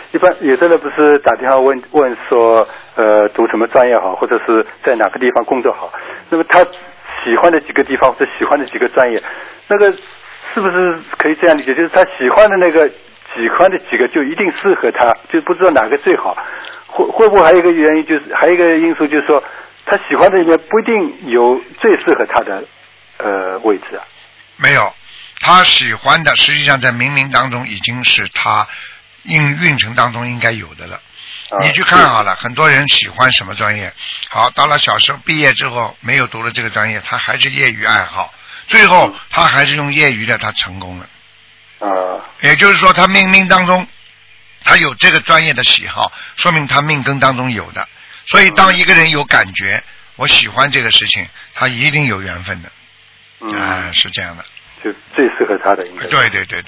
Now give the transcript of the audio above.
一般有的人不是打电话问说，读什么专业好，或者是在哪个地方工作好。那么他喜欢的几个地方或者喜欢的几个专业，那个是不是可以这样理解？就是他喜欢的几个就一定适合他，就不知道哪个最好。会不会还有一个原因，就是还有一个因素，就是说他喜欢的里面不一定有最适合他的位置啊。 没有，他喜欢的实际上在冥冥当中已经是他运程当中应该有的了。你去看好了，很多人喜欢什么专业，好，到了小时候毕业之后没有读了这个专业，他还是业余爱好，最后他还是用业余的，他成功了。也就是说他冥冥当中他有这个专业的喜好，说明他命根当中有的。所以当一个人有感觉，我喜欢这个事情，他一定有缘分的。是这样的。 就最适合他的应该。 对对对对。